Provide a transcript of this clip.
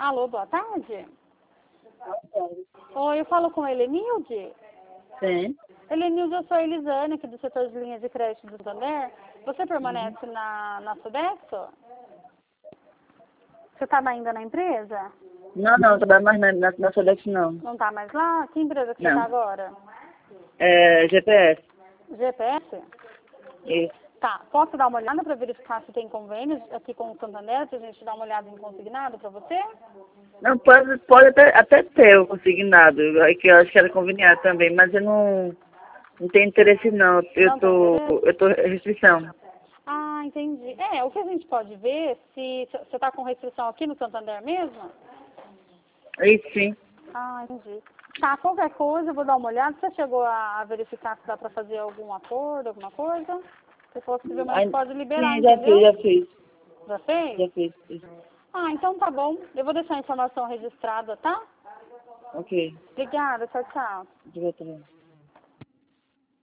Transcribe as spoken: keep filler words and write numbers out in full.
Alô, boa tarde. Oi, eu falo com a Helenilde. Sim. Helenilde, eu sou a Elisane, aqui do setor de linhas de crédito do Santander. Você permanece Uhum. na, na Sodexo? Você está ainda na empresa? Não, não, trabalho mais na, na, na Sodex, não. Não está mais lá? Que empresa que você Não. está agora? É G P S. G P S? Isso. Tá, posso dar uma olhada para verificar se tem convênios aqui com o Santander, para a gente dar uma olhada em consignado para você? Não, pode, pode até, até ter o consignado, é que eu acho que era conveniado também, mas eu não, não tenho interesse não, eu Não tem tô, interesse? eu tô restrição. Ah, entendi. É, o que a gente pode ver, se se você está com restrição aqui no Santander mesmo? Isso sim. Ah, entendi. Tá, qualquer coisa, eu vou dar uma olhada. Você chegou a verificar se dá para fazer algum acordo, alguma coisa? Se possivelmente Ai, pode liberar, sim, já fiz, entendeu? já fiz, Já fez? já fiz. Isso. Ah, então tá bom. Eu vou deixar a informação registrada, tá? Ok. Obrigada, tchau, tchau. De volta.